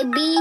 baby.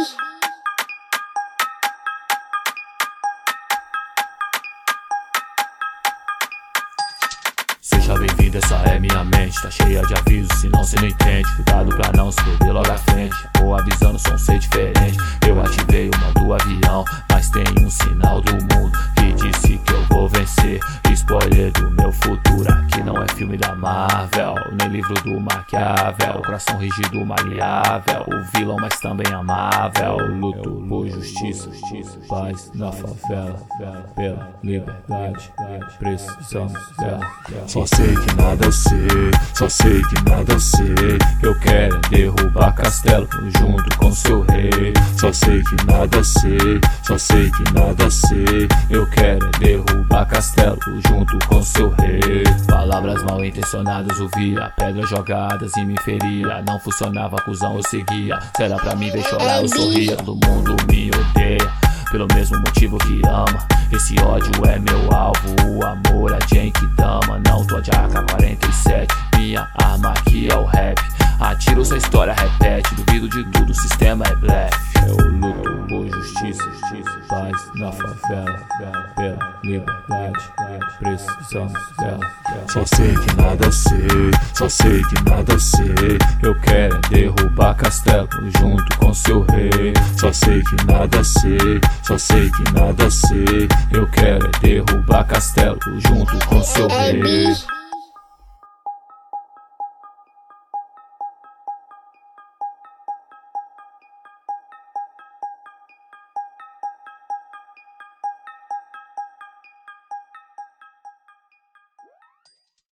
Seja bem-vindo, essa é minha mente. Tá cheia de avisos, senão cê não entende. Cuidado pra não se perder logo à frente. Vou avisando, som ser diferente. Eu ativei o modo avião, mas tem um sinal do mundo que disse que eu vou vencer. Spoiler do meu futuro, aqui não é filme da Marvel, nem livro do Maquiavel. Coração rígido, maleável, o vilão mas também amável. Luto por justiça, paz na favela, pela liberdade, precisamos dela. Só sei que nada sei, só sei que nada sei. Eu quero é derrubar castelo junto com seu rei. Só sei que nada sei, só sei que nada sei. Eu quero é derrubar castelo junto com seu rei. Palavras mal intencionadas ouvia, pedras jogadas e me feria. Não funcionava, cuzão, eu seguia. Se era pra me ver chorar, eu sorria. Todo mundo me odeia pelo mesmo motivo que ama. Esse ódio é meu alvo, o amor é Genkidama. Não tô de AK-47, minha arma aqui é o rap. Atiro, sua história repete, duvido de tudo, o sistema é blefe. Eu luto por justiça, paz na favela, pela liberdade, precisamos dela. Só sei que nada sei, só sei que nada sei. Eu quero é derrubar castelo junto com seu rei. Só sei que nada sei, só sei que nada sei. Eu quero é derrubar castelo junto com seu rei.